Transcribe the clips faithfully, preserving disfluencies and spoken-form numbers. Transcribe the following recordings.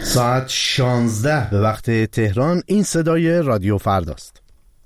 ساعت شانزده به وقت تهران. این صدای رادیو فرداست.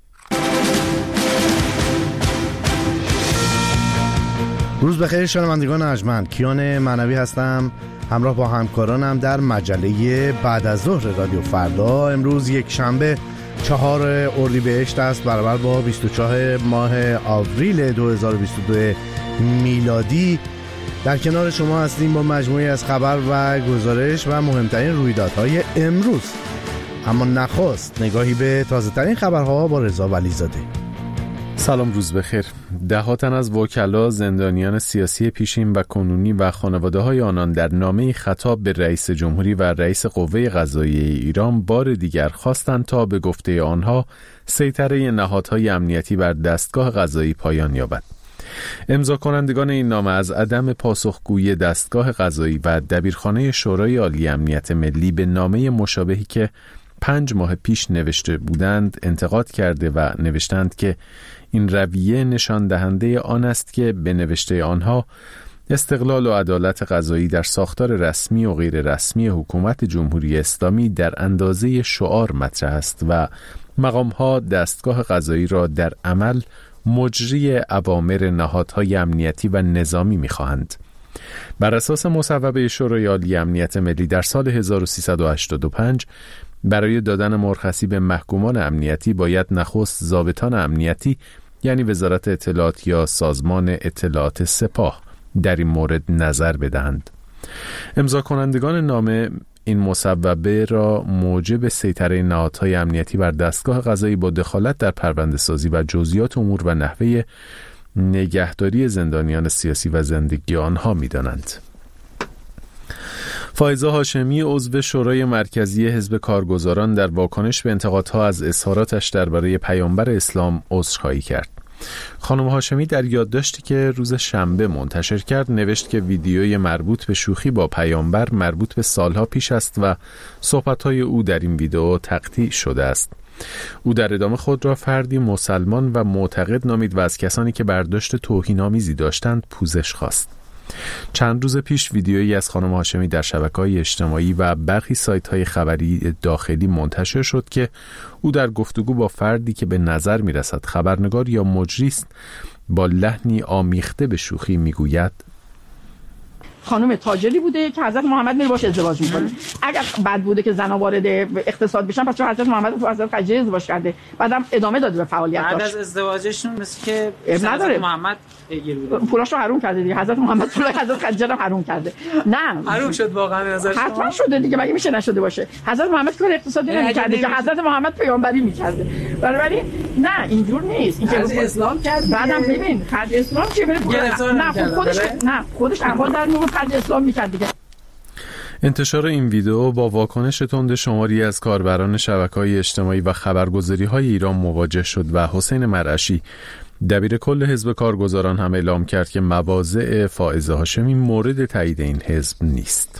روز بخیر شنوندگان ارجمند، کیان معنوی هستم همراه با همکارانم در مجله بعد از ظهر رادیو فردا. امروز یک شنبه چهار اردیبهشت است، برابر با بیست و چهار ماه آوریل دو هزار و بیست و دو میلادی. در کنار شما هستیم با مجموعی از خبر و گزارش و مهمترین رویدادهای امروز. اما نخست نگاهی به تازه ترین خبرها با رضا ولیزاده. سلام، روز بخیر. ده ها تن از وکلا، زندانیان سیاسی پیشین و کنونی و خانواده های آنان در نامه خطاب به رئیس جمهوری و رئیس قوه قضاییه ایران بار دیگر خواستند تا به گفته آنها سیطره نهادهای امنیتی بر دستگاه قضایی پایان یابد. امضا کنندگان این نامه از عدم پاسخگویی دستگاه قضایی و دبیرخانه شورای عالی امنیت ملی به نامه مشابهی که پنج ماه پیش نوشته بودند انتقاد کرده و نوشتند که این رویه نشان دهنده آن است که به نوشته آنها استقلال و عدالت قضایی در ساختار رسمی و غیر رسمی حکومت جمهوری اسلامی در اندازه شعار مطرح است و مقامها دستگاه قضایی را در عمل مجری اوامر نهادهای امنیتی و نظامی می‌خواهند. بر اساس مصوبه شورای عالی امنیت ملی در سال هزار و سیصد و هشتاد و پنج برای دادن مرخصی به محکومان امنیتی باید نخست ضابطان امنیتی یعنی وزارت اطلاعات یا سازمان اطلاعات سپاه در این مورد نظر بدهند. امضا کنندگان نامه این مصوبه را موجب سیطره نهادهای امنیتی بر دستگاه قضایی با دخالت در پرونده‌سازی و جزئیات امور و نحوه نگهداری زندانیان سیاسی و زندگی آنها می‌دانند. فائزه هاشمی عضو شورای مرکزی حزب کارگزاران در واکنش به انتقادها از اظهاراتش درباره پیامبر اسلام عذرخواهی کرد. خانم هاشمی در یادداشتی که روز شنبه منتشر کرد نوشت که ویدیوی مربوط به شوخی با پیامبر مربوط به سالها پیش است و صحبت‌های او در این ویدیو تقطیع شده است. او در ادامه خود را فردی مسلمان و معتقد نامید و از کسانی که برداشت توهین‌آمیزی داشتند پوزش خواست. چند روز پیش ویدیویی از خانم هاشمی در شبکه‌های اجتماعی و برخی سایت‌های خبری داخلی منتشر شد که او در گفتگو با فردی که به نظر می‌رسد خبرنگار یا مجری است با لحنی آمیخته به شوخی می‌گوید: خانم تاجری بوده که حضرت محمد میره باش ازدواج میکنه. اگر بد بوده که زنا وارد اقتصاد بشن، پس چون حضرت محمد تو حضرت خدیجه ازدواج کرده، بعدم ادامه داده به فعالیتاش. بعد از ازدواجشون مثل که حضرت محمد پیگیر بوده، پولاشو حروم کرده دیگه. حضرت محمد پولای حضرت خدیجه رو حروم کرده. نه حروم شد واقعا نظر شما؟ حتما شده دیگه، مگه میشه نشده باشه؟ حضرت محمد کار اقتصادی نمی‌کرده که حضرت محمد پیامبری می‌کرده. بنابراین نه اینجور نیست. این که اسلام کرد بعدم ببین خرج اسلام چه بره نه خودش نه خودش اول در نور خرج اسلام می‌کرد دیگه. انتشار این ویدیو با واکنش تند شماری از کاربران شبکه‌های اجتماعی و خبرگزاری‌های ایران مواجه شد و حسین مرعشی دبیر کل حزب کارگزاران هم اعلام کرد که مواضع فائزه هاشمی مورد تایید این حزب نیست.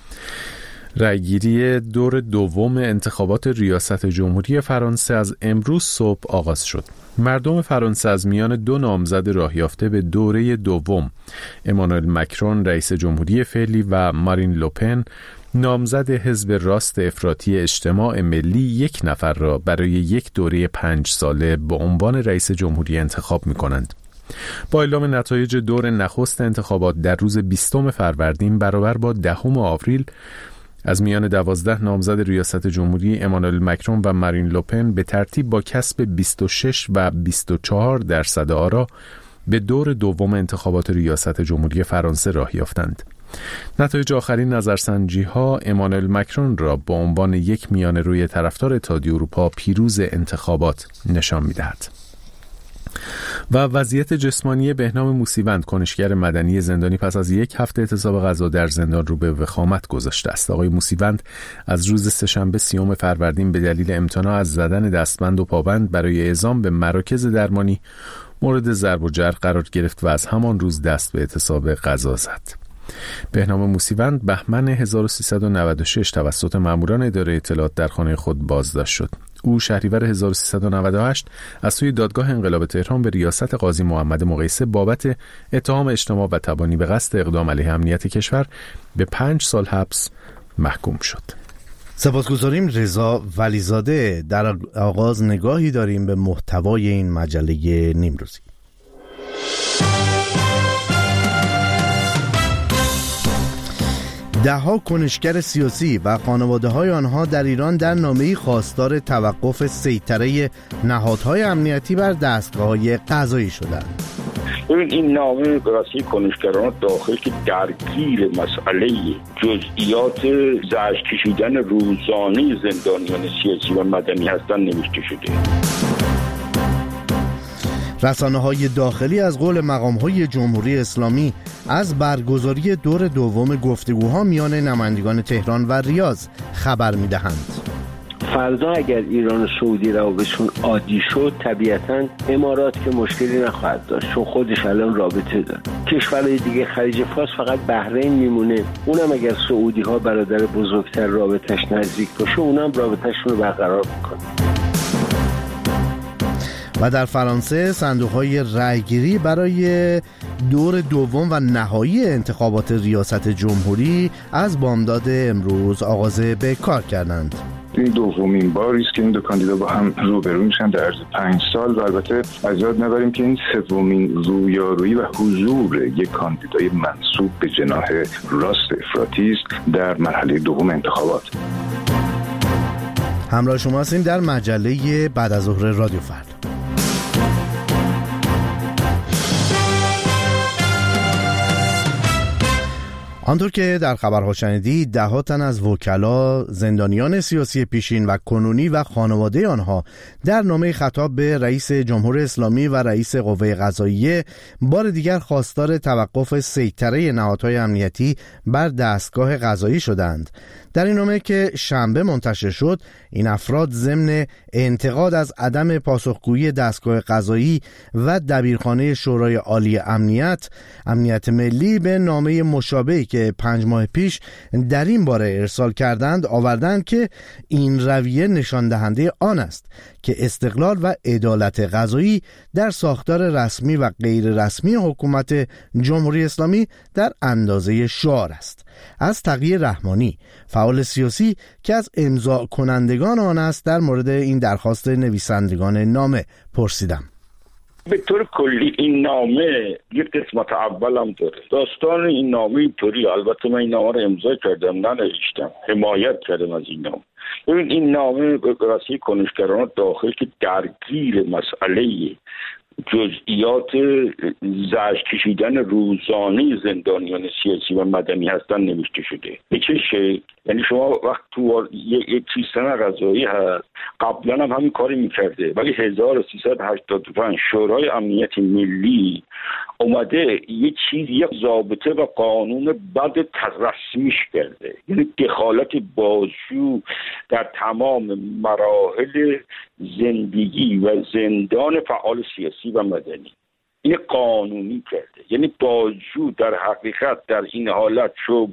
رأیگیری دور دوم انتخابات ریاست جمهوری فرانسه از امروز صبح آغاز شد. مردم فرانسه از میان دو نامزد راه یافته به دوره دوم، امانوئل مکرون رئیس جمهوری فعلی و مارین لوپن نامزد حزب راست افراطی اجتماع ملی، یک نفر را برای یک دوره پنج ساله به عنوان رئیس جمهوری انتخاب می کنند. با اعلام نتایج دور نخست انتخابات در روز بیستم فروردین برابر با دهم آوریل، از میان دوازده نامزد ریاست جمهوری امانوئل مکرون و مارین لوپن به ترتیب با کسب بیست و شش و بیست و چهار درصد آرا به دور دوم انتخابات ریاست جمهوری فرانسه راه یافتند. نتایج آخرین نظرسنجی ها امانوئل مکرون را به عنوان یک میانه‌روی طرفدار اتحادیه اروپا پیروز انتخابات نشان می‌دهد. و وضعیت جسمانی بهنام موسیوند، کنشگر مدنی زندانی، پس از یک هفته اعتصاب غذا در زندان رو به وخامت گذاشته است. آقای موسیوند از روز سه‌شنبه سیوم فروردین به دلیل امتناع از زدن دستبند و پابند برای اعزام به مراکز درمانی مورد ضرب و جرح قرار گرفت و از همان روز دست به اعتصاب غذا زد. بهنام موسیوند بهمن هزار و سیصد و نود و شش توسط ماموران اداره اطلاعات در خانه خود بازداشت شد. او شهریور هزار و سیصد و نود و هشت از سوی دادگاه انقلاب تهران به ریاست قاضی محمد مقیسه بابت اتهام اجتماع و تبانی به قصد اقدام علیه امنیت کشور به پنج سال حبس محکوم شد. سپاسگزاریم. رضا ولیزاده. در آغاز نگاهی داریم به محتوای این مجله نیمروزی. ده‌ها کنشگر سیاسی و خانواده‌های آنها در ایران در نامه‌ای خواستار توقف سیطره نهادهای امنیتی بر دستگاه‌های قضایی شدند. ببین این نامه برای کنشگران داخل که درگیر مسئله جزئیات زجر کشیدن روزانه زندانیان سیاسی و مدنی هستند نوشته شده. رسانه‌های داخلی از قول مقام‌های جمهوری اسلامی از برگزاری دور دوم گفتگوها میان نمایندگان تهران و ریاض خبر می‌دهند. فردا اگر ایران و سعودی روابطشون عادی شد، طبیعتاً امارات که مشکلی نخواهد داشت، چون خودش الان رابطه داره. کشورهای دیگه خلیج فارس فقط بحرین میمونه، اونم اگر سعودی ها برادر بزرگتر رابطش نزدیک باشه، اونم رابطهشون رو برقرار میکنه. و در فرانسه صندوق‌های رأیگیری برای دور دوم و نهایی انتخابات ریاست جمهوری از بامداد امروز آغاز به کار کردند. این دومین باری است که این دو کاندیدا با هم روبرو میشن در عرض پنج سال و البته از یاد نبریم که این سومین رویارویی و حضور یک کاندیدای منسوب به جناح راست افراطی است در مرحله دوم انتخابات. همراه شما هستیم در مجله بعد از ظهر رادیو فردا. آنطور که در خبرها شنیدید، ده‌ها تن از وکلا، زندانیان سیاسی پیشین و کنونی و خانواده آنها در نامه خطاب به رئیس جمهوری اسلامی و رئیس قوه قضاییه بار دیگر خواستار توقف سیطره نهادهای امنیتی بر دستگاه قضایی شدند. در این نامه که شنبه منتشر شد، این افراد ضمن انتقاد از عدم پاسخگویی دستگاه قضایی و دبیرخانه شورای عالی امنیت امنیت ملی به نامه مشابهی که پنج ماه پیش در این باره ارسال کردند آوردند که این رویه نشان دهنده آن است که استقلال و عدالت قضایی در ساختار رسمی و غیر رسمی حکومت جمهوری اسلامی در اندازه شعار است. از تقی رحمانی، فعال سیاسی که از امضا کنندگان آن است، در مورد این درخواست نویسندگان نامه پرسیدم. به طور کلی این نامه یک قسمت اول هم داره. داستان این نامه اینطوری، البته من این نامه رو امضا کردم، ننوشتم، حمایت کردم از این نامه. ببین این نامه به راستی کنشگران داخل که درگیر مسئله جزئیات زجر کشیدن روزانه زندانیان سیاسی و مدنی هستن نوشته شده. به چه شکل؟ یعنی شما وقت تو یک سیستم قضایی هست، قبلا هم همین کاری میکرده، ولی هزار و سیصد و هشتاد و پنج شورای امنیت ملی اومده یه چیز، یک ضابطه و قانون بد رسمیش کرده، یعنی دخالت بازجو در تمام مراحل زندگی و زندان فعال سیاسی و مدنی. این قانونی کرده، یعنی بازجو در حقیقت در این حالت شو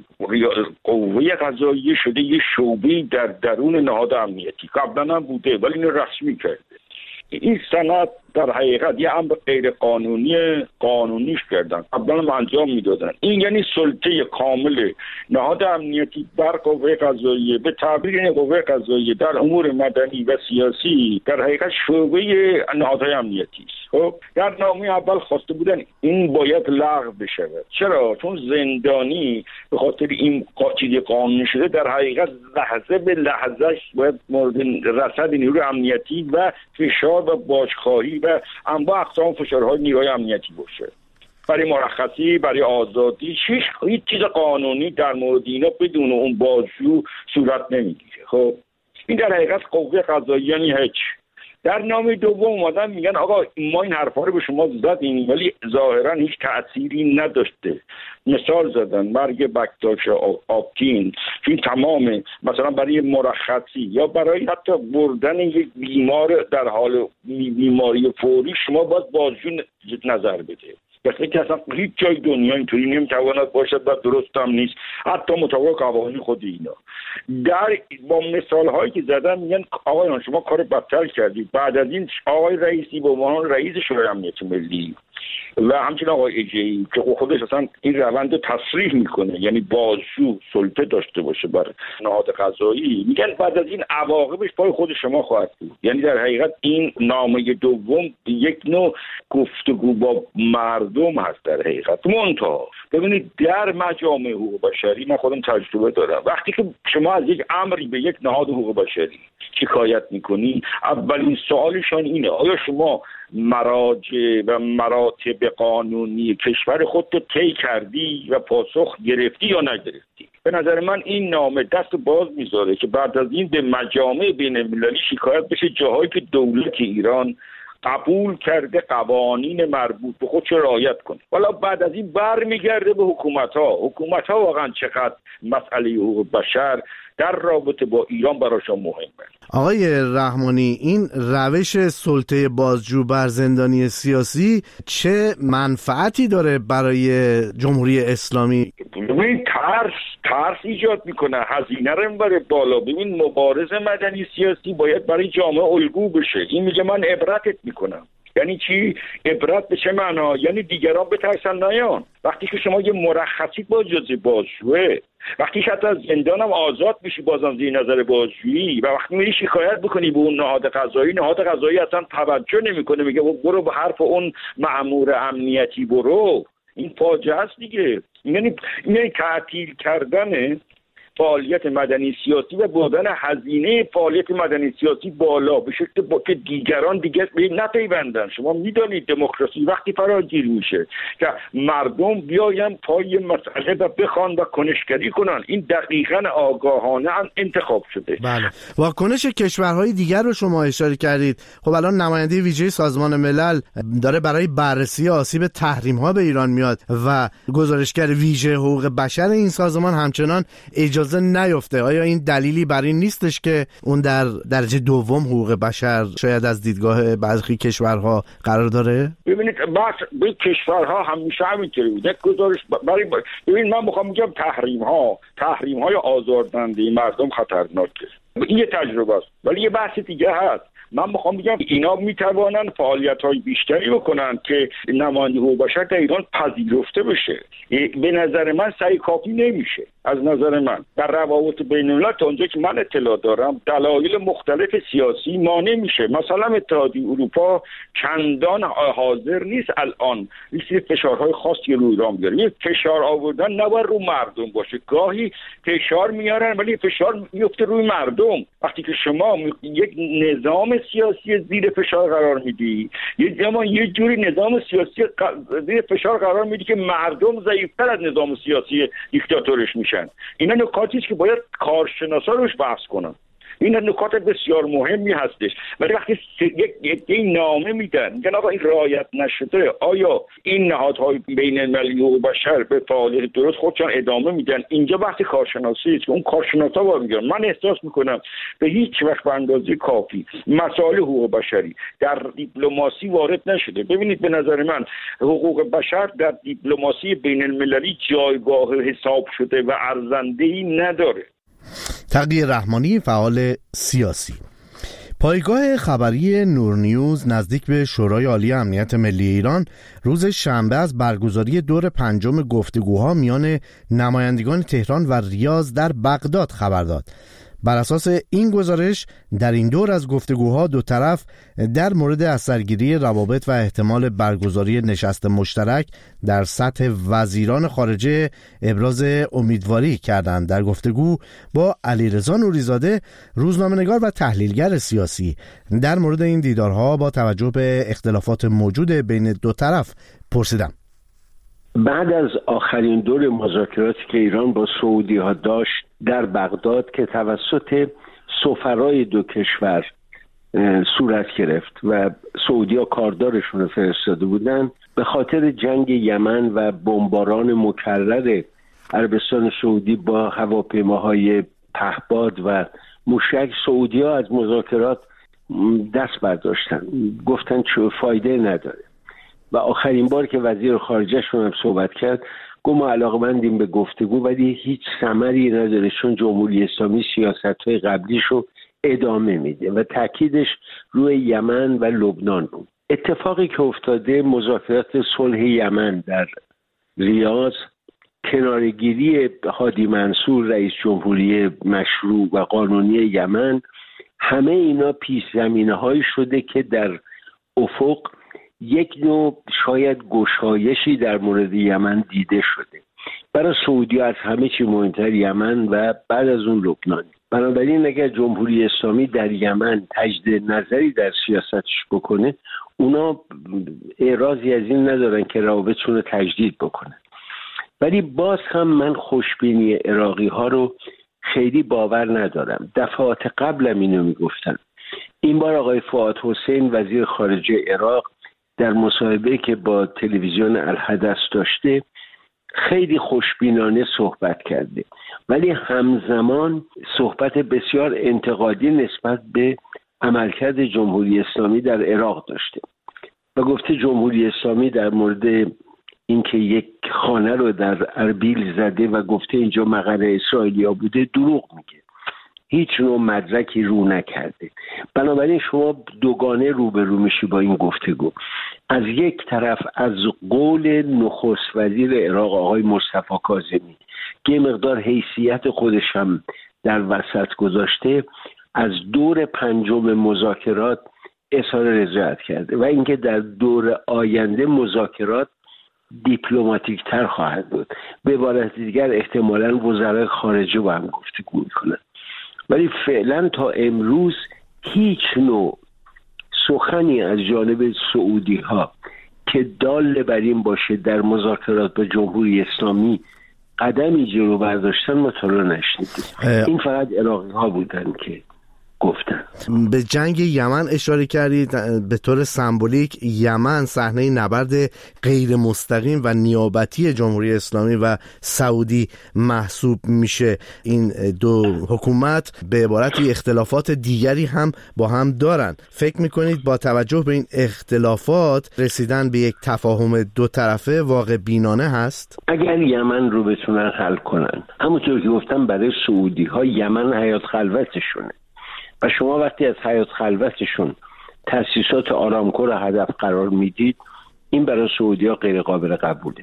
قوه قضاییه شده یه شعبه در درون نهاد امنیتی. قبلا هم بوده ولی این رسمی کرده. این سند در حقیقت یه امر غیر قانونی قانونیش کردن، قبلا هم انجام میدادن. این یعنی سلطه کامل نهاد امنیتی بر قوه قضاییه، به تعبیر این قوه قضاییه در امور مدنی و سیاسی در حقیقت شعبه نهادهای امنیتی است. خب در نامه اول خواسته بودن این باید لغو بشه. چرا؟ چون زندانی به خاطر این چیز قانونی شده در حقیقت لحظه به لحظه باید مورد رصد نیروی امنیتی و فشار و باجخواهی و انواع اقسام فشارهای نیروی امنیتی باشه. برای مرخصی، برای آزادی، هیچ هیچ چیز قانونی در مورد اینا بدون اون بازجو صورت نمیگیره. خب این در حقیقت قوه قضاییه یعنی هیچ. در نامه دوم اومدن میگن آقا ما این حرفا رو به شما زدیم ولی ظاهرا هیچ تأثیری نداشته. مثال زدن مرگ بکتاش آپتین، این تمام مثلا برای مرخصی یا برای حتی بردن یک بیمار در حال بیماری فوری شما باید بازجو نظر بده. مثل که اصلا هیچ جای دنیا اینطوری نمیتواند باشد و درست هم نیست، حتی مطابق قوانین خود اینا. در با مثال هایی که زدن میگن آقایان شما کار بدتر کردید. بعد از این آقای رئیسی به عنوان رئیس شورای امنیت ملی و همچنین آقای اجهی که خودش اصلا این روند رو تصریح میکنه، یعنی بازجو سلطه داشته باشه بر نهاد قضایی، میگن بعد از این عواقبش پای خود شما خواهد بود. یعنی در حقیقت این نامه دوم یک نوع گفتگو با مردم هست در حقیقت. منتها ببینید در مجامع حقوق بشری من خودم تجربه دارم، وقتی که شما از یک امری به یک نهاد حقوق بشری شکایت میکنی، اولین سوالشان اینه آیا شما مراجع و مراتب قانونی کشور خودت رو طی کردی و پاسخ گرفتی یا نگرفتی؟ به نظر من این نامه دست باز میذاره که بعد از این به مجامع بین المللی شکایت بشه جاهایی که دولت ایران قبول کرده قوانین مربوط به خودش رعایت کنه. والا بعد از این برمیگرده به حکومت‌ها. حکومت‌ها واقعا چقدر مسئله حقوق بشر در رابطه با ایران براشون مهمه. آقای رحمانی، این روش سلطه بازجو بر زندانی سیاسی چه منفعتی داره برای جمهوری اسلامی؟ ببین ترس ترس ایجاد میکنه، هزینه رو میبره بالا. ببین مبارز مدنی سیاسی باید برای جامعه الگو بشه. این میگه من عبرتت میکنم. یعنی چی؟ عبرت به چه معنا؟ یعنی دیگران بترسن نیان. وقتی که شما یه مرخصی با جزء بازجوه، وقتی که حتی از زندان هم آزاد میشی بازم زیر نظر بازجویی، و وقتی میری شکایت بکنی به اون نهاد قضایی، نهاد قضایی اصلا توجه نمیکنه، میگه برو به حرف اون مأمور امنیتی برو. این فاجعه است دیگه. یعنی یعنی تعطیل کردن فعالیت مدنی سیاسی و بردن هزینه فعالیت مدنی سیاسی بالا به شکل با که دیگران دیگه نپیوندن. شما میدانید دموکراسی وقتی فراگیر میشه که مردم بیاین پای مسئله و بخوان و کنشگری کنن. این دقیقاً آگاهانه انتخاب شده. بله. واکنش کشورهای دیگر رو شما اشاره کردید. خب الان نماینده ویژه سازمان ملل داره برای بررسی آسیب تحریم‌ها به ایران میاد و گزارشگر ویژه حقوق بشر این سازمان همچنان اجازه نیفته. آیا این دلیلی بر این نیستش که اون در درجه دوم حقوق بشر شاید از دیدگاه بعضی کشورها قرار داره؟ ببینید بحث به کشورها همیشه همینطوری بوده. گزارش برای ببین من میخوام میگم تحریم ها تحریم های آزاردهنده مردم خطرناکه. این یه تجربه است. ولی یه بحث دیگه هست. من میخوام بگم اینا میتوانن فعالیت‌های بیشتری بکنن که نماینده حقوق بشر در ایران پذیرفته بشه. به نظر من سعی کافی نمیشه. از نظر من در روابط بین الملل تا اونجا که من اطلاع دارم دلایل مختلف سیاسی مانع میشه. مثلا اتحادیه اروپا چندان حاضر نیست الان این فشارهای خاصی روی ایران بیاره. این فشار آوردن نباید رو مردم باشه. گاهی فشار میارن ولی فشار میفته روی مردم. وقتی که شما یک نظام سیاسی زیر فشار قرار میدی، یه زمان یه جوری نظام سیاسی زیر فشار قرار میدی که مردم ضعیفتر از نظام سیاسی دیکتاتورش میشن. اینا نکاتی است که باید کارشناسا روش بحث کنن. این نکات بسیار مهمی هستش. ولی وقتی یک یک نامه میدن میگن آقا این رعایت نشده، آیا این نهادهای بین المللی حقوق بشر به فعالیت درست خودشان ادامه میدن؟ اینجا بحث کارشناسی است که اون کارشناسا باید میگن. من احساس میکنم به هیچ وقت به اندازه کافی مسائل حقوق بشری در دیپلماسی وارد نشده. ببینید به نظر من حقوق بشر در دیپلماسی بین المللی جایگاه حساب شده و ارزنده‌ای نداره. تقی رحمانی، فعال سیاسی. پایگاه خبری نورنیوز نزدیک به شورای عالی امنیت ملی ایران روز شنبه از برگزاری دور پنجم گفتگوها میان نمایندگان تهران و ریاض در بغداد خبر داد. بر اساس این گزارش در این دور از گفتگوها دو طرف در مورد اثرگیری روابط و احتمال برگزاری نشست مشترک در سطح وزیران خارجه ابراز امیدواری کردند. در گفتگو با علیرضا نوریزاده، روزنامه‌نگار و تحلیلگر سیاسی، در مورد این دیدارها با توجه به اختلافات موجود بین دو طرف پرسیدم. بعد از آخرین دور مذاکراتی که ایران با سعودی ها داشت در بغداد که توسط سفرای دو کشور صورت گرفت و سعودی ها کاردارشون رو فرستاده بودن، به خاطر جنگ یمن و بمباران مکرر عربستان سعودی با هواپیماهای پهپاد و موشک، سعودی ها از مذاکرات دست برداشتن، گفتن چه فایده نداره. و آخرین بار که وزیر خارجه‌شون هم صحبت کرد گفت ما علاقه‌مندیم به گفتگو ولی هیچ ثمری نداره چون جمهوری اسلامی سیاست‌های قبلیشو ادامه میده و تاکیدش روی یمن و لبنان بود. اتفاقی که افتاده، مذاکرات صلح یمن در ریاض، کنارگیری هادی منصور رئیس جمهوری مشروع و قانونی یمن، همه اینا پیش زمینه هایی شده که در افق یک نوع شاید گشایشی در مورد یمن دیده شده. برای سعودی از همه چی مهمتر یمن و بعد از اون لبنان. بنابراین اگر جمهوری اسلامی در یمن تجدید نظری در سیاستش بکنه، اونا اعراضی از این ندارن که روابطشون رو تجدید بکنن. ولی باز هم من خوشبینی عراقی ها رو خیلی باور ندارم. دفعات قبلم اینو میگفتم. این بار آقای فؤاد حسین وزیر خارجه عراق در مصاحبه که با تلویزیون الحدث داشته خیلی خوشبینانه صحبت کرده، ولی همزمان صحبت بسیار انتقادی نسبت به عملکرد جمهوری اسلامی در عراق داشته و گفته جمهوری اسلامی در مورد اینکه یک خانه رو در اربیل زده و گفته اینجا مقر اسرائیلیا بوده دروغ میگه، هیچ نوع مدرکی رو نکرده. بنابراین شما دوگانه روبرو میشی با این گفتگو. از یک طرف از قول نخست وزیر عراق آقای مصطفی کاظمی که یه مقدار حیثیت خودش هم در وسط گذاشته، از دور پنجم مذاکرات اظهار رضایت کرده و اینکه در دور آینده مذاکرات دیپلماتیک تر خواهد بود. به عبارت دیگر احتمالاً وزرای خارجه با هم گفتگو میکنن. ولی فعلا تا امروز هیچ نوع سخنی از جانب سعودی ها که دال بر این باشه در مذاکرات با جمهوری اسلامی قدمی جلو برداشتن ما تا رو نشنیدیم. این فقط عراقی ها بودن که گفتن. به جنگ یمن اشاره کردید. به طور سمبولیک یمن صحنه نبرد غیر مستقیم و نیابتی جمهوری اسلامی و سعودی محسوب میشه. این دو حکومت به عبارتی اختلافات دیگری هم با هم دارن. فکر میکنید با توجه به این اختلافات رسیدن به یک تفاهم دو طرفه واقع بینانه هست؟ اگر یمن رو بتونن حل کنن، همونطور که گفتم برای سعودی ها یمن حیات خلوتشونه و شما وقتی از حیات خلوتشون تأسیسات آرامکو رو هدف قرار میدید، این برای سعودی ها غیر قابل قبوله.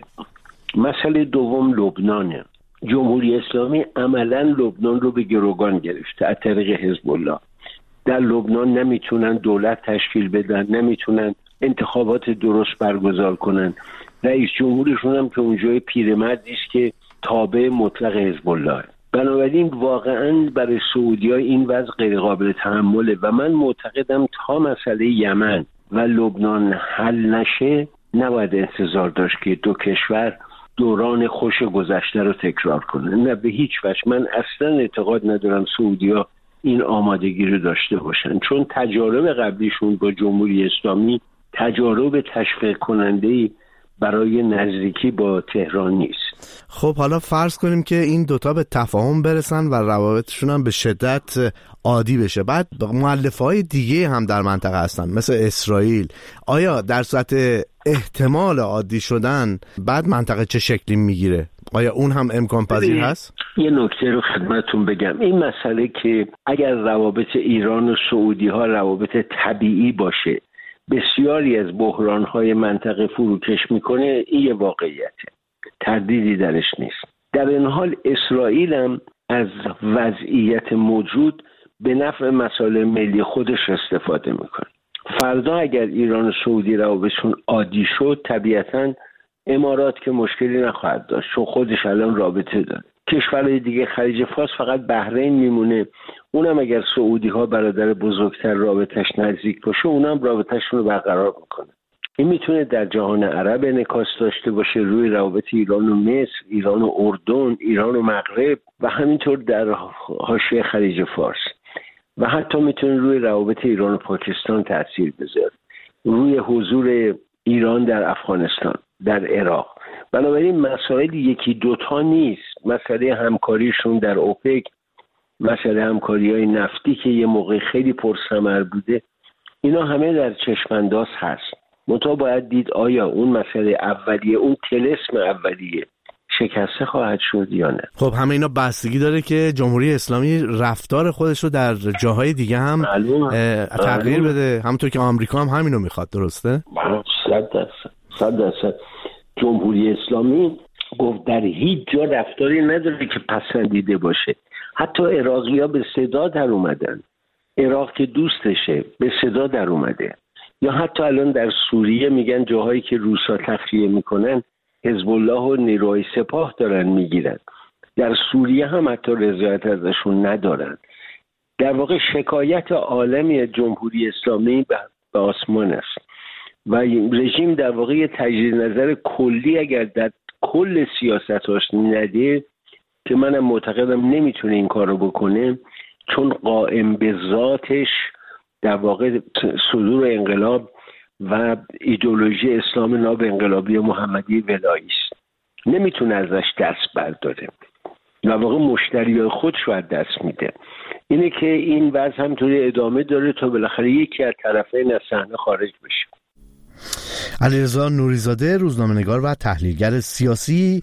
مسئله دوم لبنانه. جمهوری اسلامی عملا لبنان رو به گروگان گرفته از طریق حزب الله. در لبنان نمیتونن دولت تشکیل بدن، نمیتونن انتخابات درست برگزار کنن. رئیس جمهورشون هم که اونجای پیرمردی است که تابع مطلق حزب الله. بنابراین واقعا برای سعودی‌ها این وضع غیر قابل تحمله و من معتقدم تا مسئله یمن و لبنان حل نشه نباید انتظار داشت که دو کشور دوران خوش گذشته رو تکرار کنن. نه به هیچ وجه. من اصلا اعتقاد ندارم سعودی‌ها این آمادگی رو داشته باشن، چون تجارب قبلیشون با جمهوری اسلامی تجارب تشویق کننده‌ای برای نزدیکی با تهران نیست. خب حالا فرض کنیم که این دوتا به تفاهم برسن و روابطشون هم به شدت عادی بشه. بعد مؤلفه‌های دیگه هم در منطقه هستن مثل اسرائیل. آیا در صورت احتمال عادی شدن بعد منطقه چه شکلی میگیره؟ آیا اون هم امکان پذیر هست؟ یه نکته رو خدمتتون بگم. این مسئله که اگر روابط ایران و سعودی ها روابط طبیعی باشه بسیاری از بحران‌های منطقه فروکش میکنه، این یه واقعیته، تردیدی درش نیست. در این حال اسرائیل هم از وضعیت موجود به نفع مسائل ملی خودش استفاده میکنه. فردا اگر ایران و سعودی روابطشون عادی شد، طبیعتاً امارات که مشکلی نخواهد داشت چون خودش الان رابطه داره. کشورهای دیگه خلیج فارس فقط بحرین میمونه، اونم اگر سعودی ها برادر بزرگتر رابطش نزدیک باشه اونم رابطهشون رو برقرار میکنه. این میتونه در جهان عرب انعکاس داشته باشه روی روابط ایران و مصر، ایران و اردن، ایران و مغرب و همینطور در حاشیه خلیج فارس و حتی میتونه روی روابط ایران و پاکستان تاثیر بذاره، روی حضور ایران در افغانستان، در عراق. بنابراین مسائل یکی دوتا نیست. مسئله همکاریشون در اوپک، مسئله همکاری‌های نفتی که یه موقع خیلی پرثمر بوده، اینا همه در چشم‌انداز هست. منتها باید دید آیا اون مسئله اولیه، اون طلسم اولیه، شکسته خواهد شد یا نه. خب همه اینا بستگی داره که جمهوری اسلامی رفتار خودش رو در جاهای دیگه هم تغییر بده، همونطور که آمریکا هم همینو میخواد. درسته؟ صد درصد صد درصد. جمهوری اسلامی گفت در هیچ جا رفتاری نداره که پسندیده باشه. حتی عراقی‌ها به صدا در اومدن، عراق که دوستشه به صدا در اومده. یا حتی الان در سوریه میگن جاهایی که روسا تخلیه میکنن حزب الله و نیروهای سپاه دارن میگیرن. در سوریه هم حتی رضایت ازشون ندارن. در واقع شکایت عالمی جمهوری اسلامی به آسمان است و رژیم در واقع تجدید نظر کلی اگر در کل سیاستاش نده، که منم معتقدم نمیتونه این کارو بکنه، چون قائم به ذاتش در واقع صدور انقلاب و ایدئولوژی اسلام ناب انقلابی محمدی ولایی است، نمیتونه ازش دست برداره، در واقع مشتری خودش رو از دست میده. اینه که این وضع همطوری ادامه داره تا بالاخره یکی از طرفین از صحنه خارج بشه. علیرضا نوریزاده، روزنامه‌نگار و تحلیلگر سیاسی.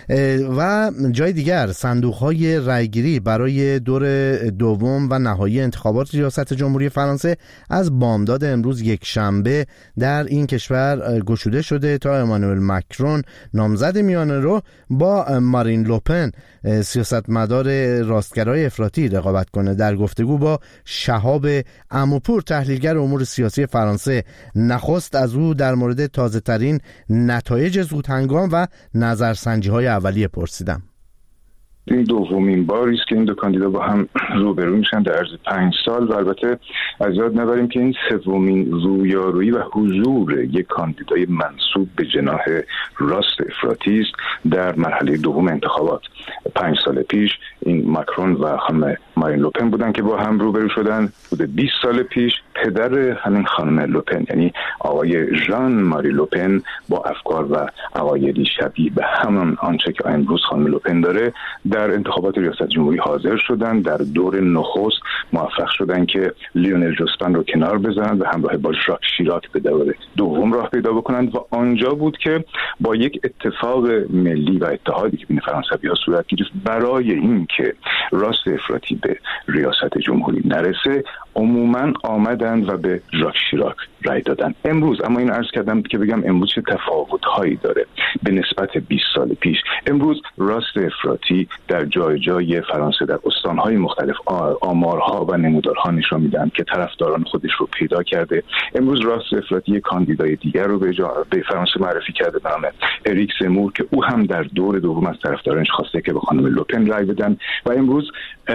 و جای دیگر صندوق‌های رأیگیری برای دور دوم و نهایی انتخابات ریاست جمهوری فرانسه از بامداد امروز یک شنبه در این کشور گشوده شده تا امانوئل مکرون نامزد میانه رو با مارین لوپن سیاستمدار راستگرای افراطی رقابت کنه. در گفتگو با شهاب عموپور تحلیلگر امور سیاسی فرانسه، نخست از او در مورد تازه ترین نتایج زودهنگام و نظرسنجی‌های اولیه پرسیدم. این دومین باری است که این دو کاندیدا با هم روبرو میشن در عرض پنج سال و البته از یاد نبریم که این سومین رویارویی و حضور یک کاندیدای منسوب به جناح راست افراطی است در مرحله دوم انتخابات. پنج سال پیش این ماکرون و خانم مارین لوپن بودن که با هم روبرو شدن. بوده بیست سال پیش پدر همین خانم لوپن یعنی آقای ژان ماری لوپن با افکار و عقایدی شبیه به همان آنچه که امروز خانم لوپن داره در انتخابات ریاست جمهوری حاضر شدن. در دور نخست موفق شدن که لیونل جوسپن رو کنار بزنن و همراه با ژاک شیراک به دور دوم راه پیدا بکنند و آنجا بود که با یک اتفاق ملی و اتحادی که بین فرانسوی‌ها صورت گرفت برای این که راست افراطی به ریاست جمهوری نرسه عموما آمدند و به ژاک شیراک رای دادن. امروز اما این عرض کردم که بگم امروز چه تفاوت‌هایی داره به نسبت بیست سال پیش. امروز راست افراطی در جای جای فرانسه در استان‌های مختلف آمارها و نمودارها نشون میدن که طرفداران خودش رو پیدا کرده. امروز راست افراطی کاندیدای دیگر رو به جا به فرانسه معرفی کرده به نام اریک زمور که او هم در دور دوم از طرفدارانش خواسته که به خانم لوپن رای بدن و امروز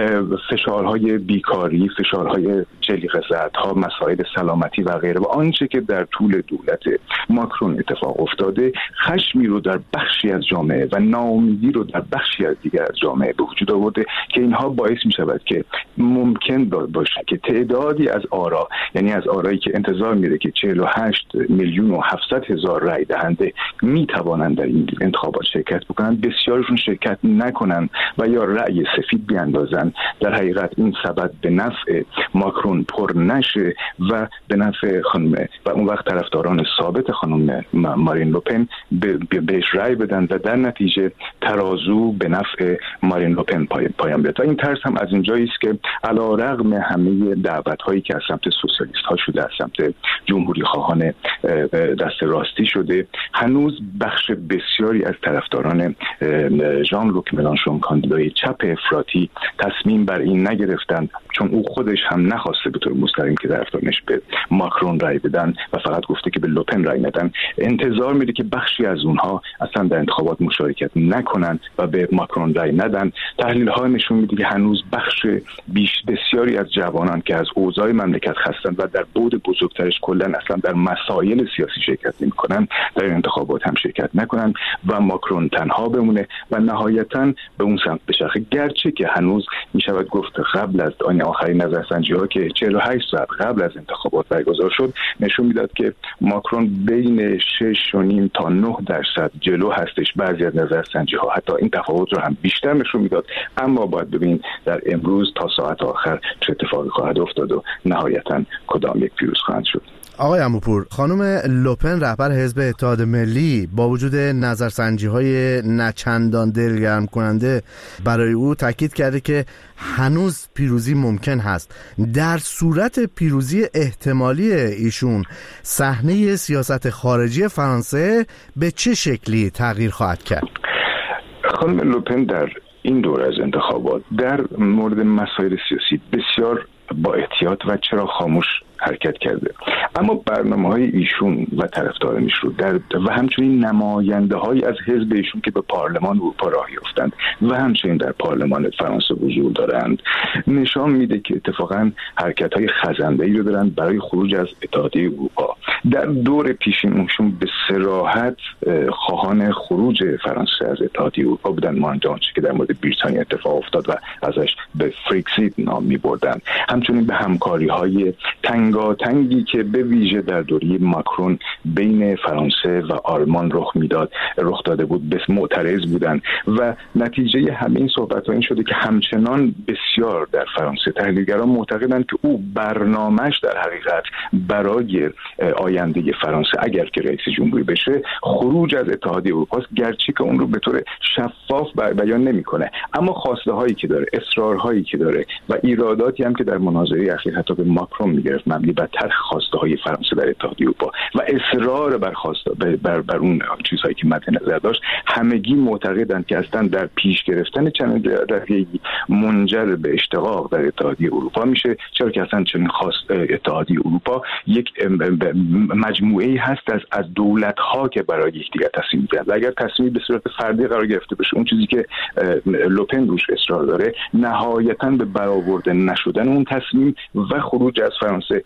فشارهای بیکاری، فشارهای جلیقه زدها، مسائل سلامتی و غیره و آنچه که در طول دولت ماکرون اتفاق افتاده خشمی رو در بخشی از جامعه و ناامیدی رو در بخشی از دیگر از جامعه به وجود آورده که اینها باعث می شود که ممکن باشه که تعدادی از آرا، یعنی از آرایی که انتظار میره که چهل و هشت میلیون و هفتصد هزار رای دهنده می توانند در این انتخابات شرکت بکنن، بسیارشون شرکت نکنن و یا رأی سفید بیاندازن. در حقیقت این سبب به نفع ماکرون پر نشه و به نفع خانم و اون وقت طرفداران ثابت خانم مارین لوپن بهش رأی بدن و در نتیجه ترازو به نفع مارین لوپن پایان بیاد. این ترس هم از اینجایی است که علیرغم همه دعوت‌هایی که از سمت سوسیالیست‌ها شده، از سمت جمهوری خواهان دست راستی شده، هنوز بخش بسیاری از طرفداران ژان لوک ملانشون کاندیدای چپ افراطی تصمیم بر این نگرفتند، چون او خودش هم نخواسته به طور مستقیم که طرفدارانش به ماکرون رای بدن و فقط گفته که به لوپن رای ندن. انتظار میره که بخشی از اونها اصلا در انتخابات مشارکت نکنن و به ماکرون رای ندن. تحلیل ها نشون میده که هنوز بخش بیش بسیاری از جوانان که از اوضاع مملکت خستن و در بعد بزرگترش کلا اصلا در مسائل سیاسی شرکت نمیکنن، در این انتخابات هم شرکت نکنن و ماکرون تنها بمونه و نهایتاً به اون سمت بچرخه. گرچه که هنوز میشود گفت قبل از آن آخرین نظرسنجی ها که چهل و هشت ساعت قبل از انتخابات برگزار شد نشون میداد که ماکرون بین شش و نیم تا نه درصد جلو هستش. بعضی از نظرسنجی ها حتی این تفاوت رو هم بیشتر نشون میداد، اما باید ببین در امروز تا ساعت آخر چه اتفاقی خواهد افتاد و نهایتاً کدام یک پیروز خواهد شد. آقای عموپور، خانم لوپن رهبر حزب اتحاد ملی با وجود نظرسنجی‌های نچندان دلگرم کننده برای او تاکید کرده که هنوز پیروزی ممکن هست. در صورت پیروزی احتمالی ایشون، صحنه سیاست خارجی فرانسه به چه شکلی تغییر خواهد کرد؟ خانم لوپن در این دور از انتخابات در مورد مسائل سیاسی بسیار با احتیاط و چرا خاموش حرکت کرده، اما برنامه‌های ایشون و طرفدارانش رو در و همچنین نماینده‌های از حزب ایشون که به پارلمان اروپا راه یافتند و همچنین در پارلمان فرانسه حضور دارند نشان میده که اتفاقاً حرکت‌های خزنده‌ای رو دارن برای خروج از اتحادیه اروپا. در دور پیشینشون به صراحت خواهان خروج فرانسه از اتحادیه اروپا بودن، مانند آنچه که در مورد بریتانیا اتفاق افتاد و ازش به فرکسیت نام می‌بردن. همچنین به همکاری‌های تنگاتنگی که به ویژه در دوره ماکرون بین فرانسه و آلمان رخ میداد رخ داده بود بس معترض بودند و نتیجه همه این صحبت‌ها این شده که همچنان بسیار در فرانسه تحلیلگران معتقدند که او برنامه‌اش در حقیقت برای آینده فرانسه اگر که رئیس جمهوری بشه خروج از اتحادیه اروپا است، گرچه که اون رو به طور شفاف بیان نمی‌کنه، اما خواسته هایی که داره، اصرارهایی که داره و ایراداتی هم که در مناظره اخیر حتی به ماکرون میگرفت مبنی بر طرح خواسته های فرانسه در اتحادیه اروپا و اصرار بر خواسته بر, بر اون چیزهایی که مد نظر داشت، همگی معتقدند که اصلا در پیش گرفتن چنین رویه‌ای منجر به اشتقاق در اتحادیه اروپا میشه، چرا که اصلا چنین خواست اتحادیه اروپا یک مجموعه‌ای هست از از دولت‌ها که برای یکدیگر تصمیم می‌گیرند. اگر تصمیم به صورت فردی قرار گرفته بشه، اون چیزی که لوپن روش اصرار داره نهایتاً به برآورده نشدن اون تصمیم و خروج از فرانسه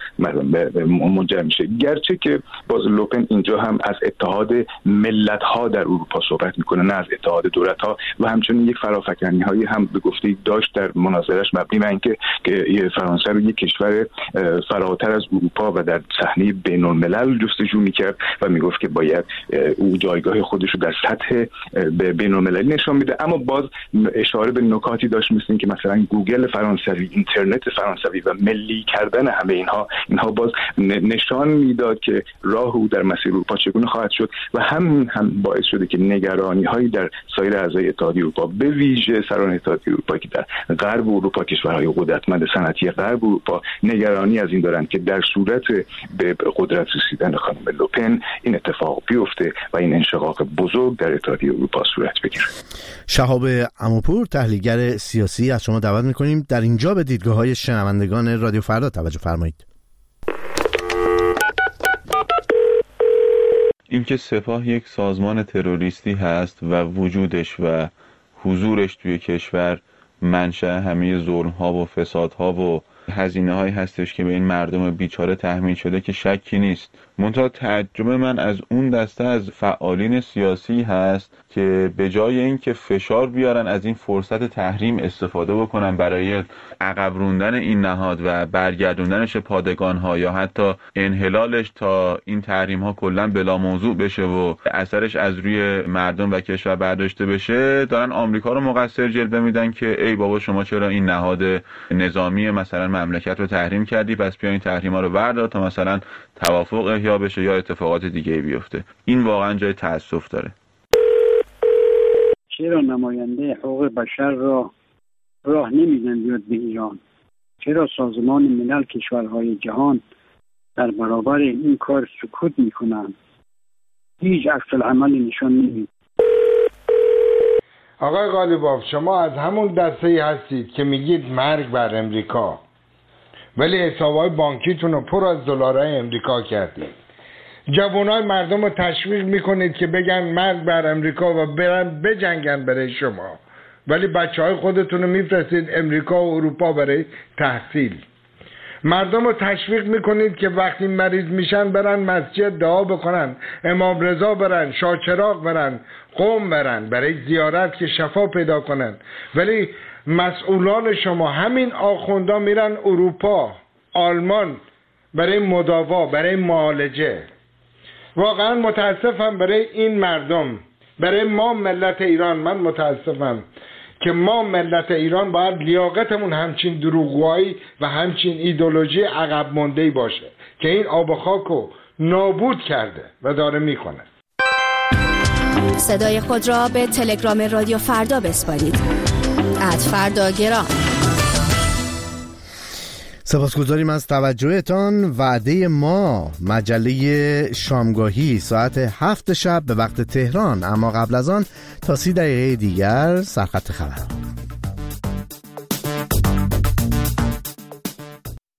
منجر میشه، گرچه که باز لوپن اینجا هم از اتحاد ملت‌ها در اروپا صحبت میکنه نه از اتحاد دولت‌ها و همچنین یک فرافکنی‌هایی هم به گفته داشت در مناظرش مبنی بر اینکه که فرانسه رو یک کشور فراتر از اروپا و در صحنه بین‌الملل جستجو میکرد و میگفت که باید او جایگاه خودش رو در سطح بین‌المللی نشان میده، اما باز اشاره به نکاتی داشت مثل اینکه مثلا گوگل فرانسوی، اینترنت فرانسوی و ملی کردن همه اینها اینها باز نشان میداد که راه او در مسیر اروپا چگونه خواهد شد و همین هم باعث شده که نگرانی‌هایی در سایر اعضای اتحادیه اروپا به ویژه سران اتحادیه اروپا که در غرب اروپا، کشورهای قدرتمند صنعتی غرب اروپا نگرانی از این دارند که در صورت به قدرت رسیدن خانم لوپن این اتفاق بیفته و این انشقاق بزرگ در اتحادیه اروپا صورت بگیره. شهاب عموپور، تحلیلگر سیاسی، از شما دعوت می‌کنیم در اینجا به دیدگاه‌های شنوندگان رادیو فردا توجه فرمایید. اینکه سپاه یک سازمان تروریستی هست و وجودش و حضورش توی کشور منشأ همه ظلم‌ها و فسادها و هزینه‌هایی هستش که به این مردم بیچاره تحمیل شده که شکی نیست. منتها تعجب من از اون دسته از فعالین سیاسی هست که به جای اینکه فشار بیارن از این فرصت تحریم استفاده بکنن برای عقب روندن این نهاد و برگردوندنش پادگان‌ها یا حتی انحلالش تا این تحریم‌ها کلاً بلا موضوع بشه و اثرش از روی مردم و کشور برداشته بشه، دارن آمریکا رو مقصر جلوه میدن که ای بابا شما چرا این نهاد نظامی مثلا مملکت رو تحریم کردی، پس بیا این تحریم‌ها رو بردار تا مثلا توافق احیا بشه یا اتفاقات دیگه بیفته. این واقعا جای تأسف داره. چرا نماینده حقوق بشر را راه نمیدن بیاد به ایران؟ چرا سازمان ملل کشورهای جهان در برابر این کار سکوت میکنن؟ هیچ عکس العمل نشان نمیده. آقای قالیباف، شما از همون دسته هستید که میگید مرگ بر امریکا، ولی حسابهای بانکیتون رو پر از دلارهای امریکا کردید. جوانای مردم رو تشویق میکنید که بگن مرگ بر امریکا و برن بجنگن برای شما، ولی بچه های خودتون رو میفرستید امریکا و اروپا برای تحصیل. مردم رو تشویق میکنید که وقتی مریض میشن برن مسجد دعا بکنن، امام رضا برن، شاهچراغ برن، قم برن برای زیارت که شفا پیدا کنن، ولی مسئولان شما همین آخوندا میرن اروپا، آلمان برای مداوا، برای معالجه. واقعا متاسفم برای این مردم، برای ما ملت ایران. من متاسفم که ما ملت ایران باید لیاقتمون همچین دروغگویی و همچین ایدئولوژی عقب مانده‌ای باشه که این آب و خاک رو نابود کرده و داره میکنه. صدای خود را به تلگرام رادیو فردا بسپارید. ات فردا گرام. سپاسگزاریم از توجهتان. وعده ما مجله شامگاهی ساعت هفت شب به وقت تهران، اما قبل از آن تا سی دقیقه دیگر سرخط خبر.